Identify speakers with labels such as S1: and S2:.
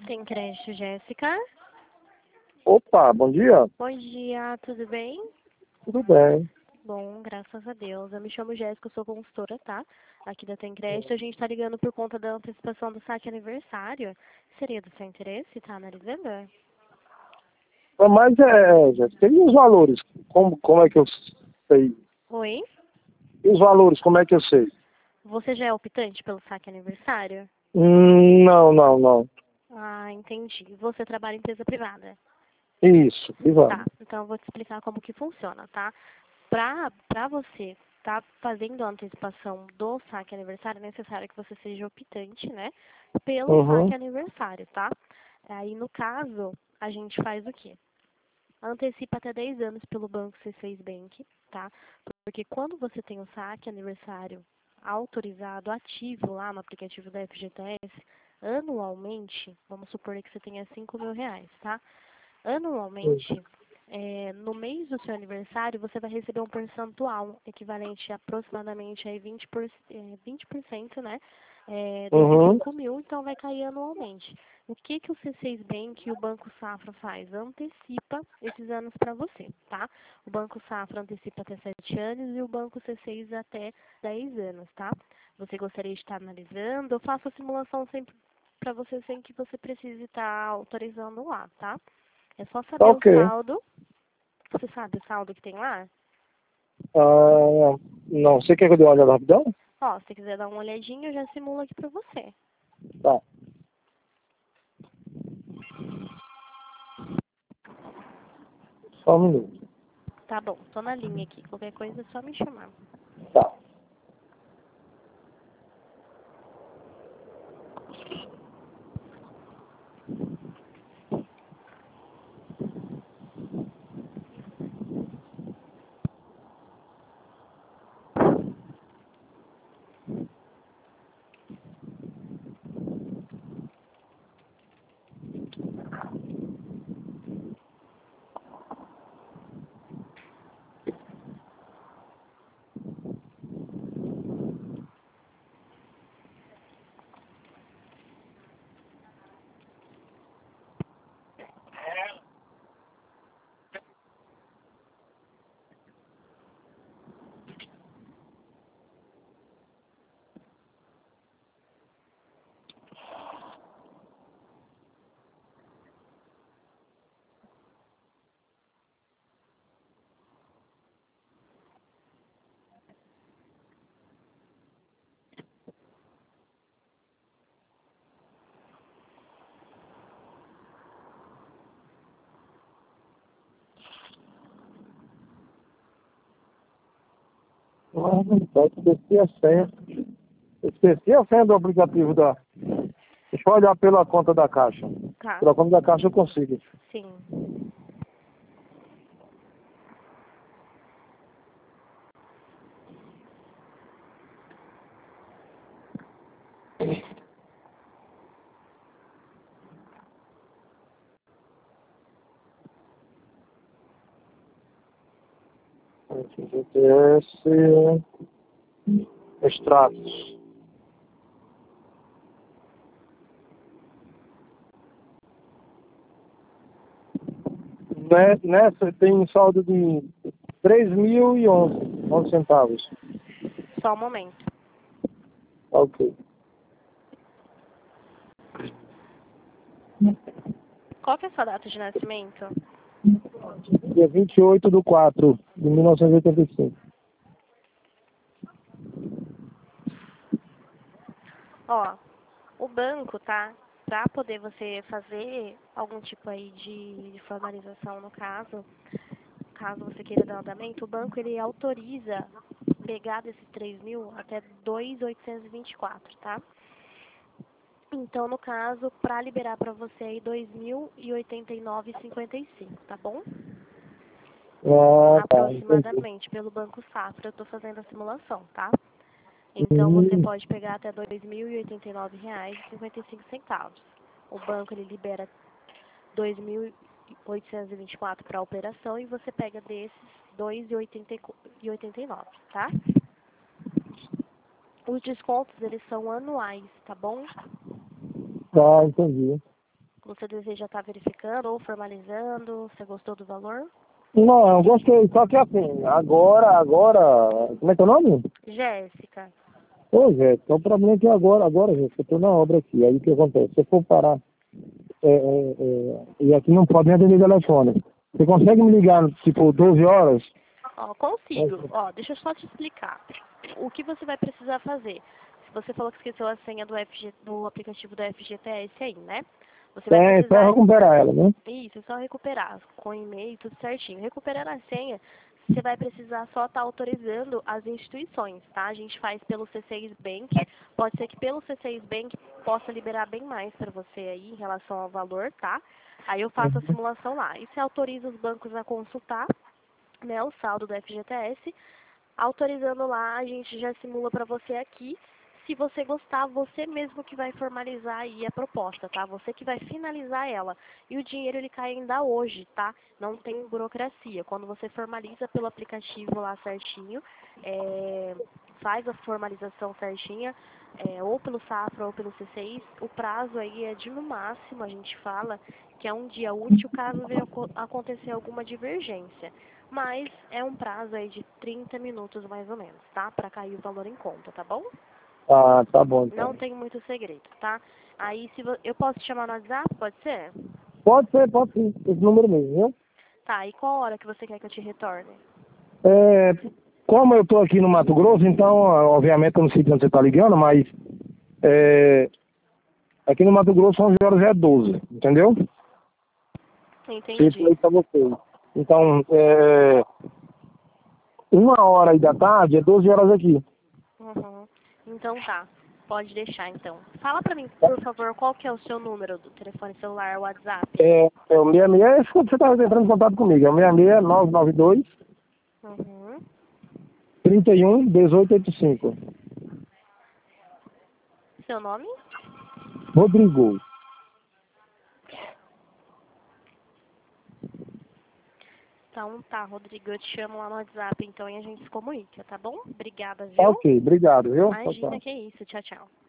S1: Tem crédito, Jéssica.
S2: Opa, bom dia.
S1: Bom dia, tudo bem?
S2: Tudo bem.
S1: Bom, graças a Deus. Eu me chamo Jéssica, eu sou consultora, tá? Aqui da Tem Crédito. A gente tá ligando por conta da antecipação do saque aniversário. Seria do seu interesse, tá analisando?
S2: Mas Jéssica, e os valores? Como é que eu sei?
S1: Oi?
S2: E os valores, como é que eu sei?
S1: Você já é optante pelo saque aniversário?
S2: Não.
S1: Ah, entendi. Você trabalha em empresa privada?
S2: Isso,
S1: Tá,
S2: privado.
S1: então eu vou te explicar como que funciona, tá? Pra você tá fazendo a antecipação do saque aniversário, é necessário que você seja optante, né? Pelo saque
S2: Uhum.
S1: aniversário, tá? Aí, no caso, a gente faz o quê? Antecipa até 10 anos pelo banco C6 Bank, tá? Porque quando você tem o saque aniversário autorizado, ativo lá no aplicativo da FGTS, anualmente, vamos supor que você tenha R$ 5.000, tá? Anualmente, no mês do seu aniversário, você vai receber um percentual equivalente a aproximadamente aí 20%, né? Desses
S2: Uhum.
S1: 5.000, então vai cair anualmente. O que que o C6 Bank e o Banco Safra faz? Antecipa esses anos para você, tá? O Banco Safra antecipa até 7 anos e o Banco C6 até 10 anos, tá? Você gostaria de estar analisando? Eu faço a simulação sempre para você sem que você precise estar autorizando lá, tá? É só
S2: Tá
S1: saber o
S2: ok.
S1: saldo. Você sabe o saldo que tem lá?
S2: Não, você quer que eu dê uma olhada rapidão?
S1: Ó, se você quiser dar uma olhadinha, eu já simulo aqui pra você.
S2: Tá. Só um minuto.
S1: Tá bom, tô na linha aqui. Qualquer coisa é só me chamar.
S2: Tá. Esqueci a senha. Esqueci a senha do aplicativo da... Deixa eu olhar pela conta da Caixa.
S1: Tá?
S2: Pela conta da Caixa eu consigo.
S1: Sim.
S2: FGTS... Extratos. Nessa tem saldo de 3.011 centavos.
S1: Só um momento.
S2: Ok.
S1: Qual que é a sua data de nascimento?
S2: Dia 28/4/1985.
S1: Ó, o banco, tá? Pra poder você fazer algum tipo aí de formalização no caso você queira dar andamento, o banco ele autoriza pegar desses 3.000 até 2.824, tá? Então, no caso, para liberar para você aí 2.089,55, tá bom?
S2: Ah, tá, entendi.
S1: Aproximadamente, pelo Banco Safra, eu estou fazendo a simulação, tá? Então, você
S2: Hum,
S1: pode pegar até R$ 2.089,55. O banco, ele libera 2.824 para a operação e você pega desses 2.089, tá? Os descontos, eles são anuais, tá bom?
S2: ah, entendi.
S1: Você deseja estar verificando ou formalizando? Você gostou do valor?
S2: Não, eu gostei, só que assim, agora, como é que é o nome?
S1: Jéssica.
S2: Ô, Jéssica, o problema é que agora, Jéssica, eu tô na obra aqui, aí o que acontece? Se eu for parar, e aqui não pode nem atender telefone. Você consegue me ligar, tipo, 12 horas?
S1: Ó, consigo. Ó, deixa eu só te explicar. O que você vai precisar fazer? Se você falou que esqueceu a senha do aplicativo do FGTS aí, né? Você vai
S2: É, só
S1: precisar...
S2: recuperar ela, né?
S1: Isso, é só recuperar com e-mail, tudo certinho. Recuperando a senha, você vai precisar só estar autorizando as instituições, tá? A gente faz pelo C6 Bank. Pode ser que pelo C6 Bank possa liberar bem mais para você aí em relação ao valor, tá? Aí eu faço a simulação lá. E você autoriza os bancos a consultar, né, o saldo do FGTS. Autorizando lá, a gente já simula para você aqui. Se você gostar, você mesmo que vai formalizar aí a proposta, tá? Você que vai finalizar ela. E o dinheiro ele cai ainda hoje, tá? Não tem burocracia. Quando você formaliza pelo aplicativo lá certinho, faz a formalização certinha, ou pelo Safra ou pelo C6, o prazo aí é de no máximo, a gente fala, que é um dia útil caso venha acontecer alguma divergência. Mas é um prazo aí de 30 minutos mais ou menos, tá? Para cair o valor em conta, tá bom?
S2: Ah, tá bom,
S1: Não
S2: então.
S1: tem muito segredo, tá? Aí, se eu posso te chamar no WhatsApp, pode ser?
S2: Pode ser, esse número mesmo, viu?
S1: Tá, e qual hora que você quer que eu te retorne?
S2: É, como eu tô aqui no Mato Grosso, então, obviamente, eu não sei quando você tá ligando, mas aqui no Mato Grosso, 11 horas é 12, entendeu? Isso
S1: Entendi.
S2: aí pra vocês. Então, 1 hora aí da tarde é 12 horas aqui.
S1: Uhum. Então tá, pode deixar então. Fala pra mim, por favor, qual que é o seu número do telefone celular, WhatsApp?
S2: É o 66, é esse quando você tá entrando em contato comigo, é o 66 992
S1: Uhum.
S2: 31 1885.
S1: Seu nome?
S2: Rodrigo.
S1: Então tá, Rodrigo, eu te chamo lá no WhatsApp então e a gente se comunica, tá bom? Obrigada,
S2: Tá
S1: viu?
S2: ok, obrigado, viu? Tchau,
S1: Imagina
S2: tchau.
S1: que é isso, tchau, tchau.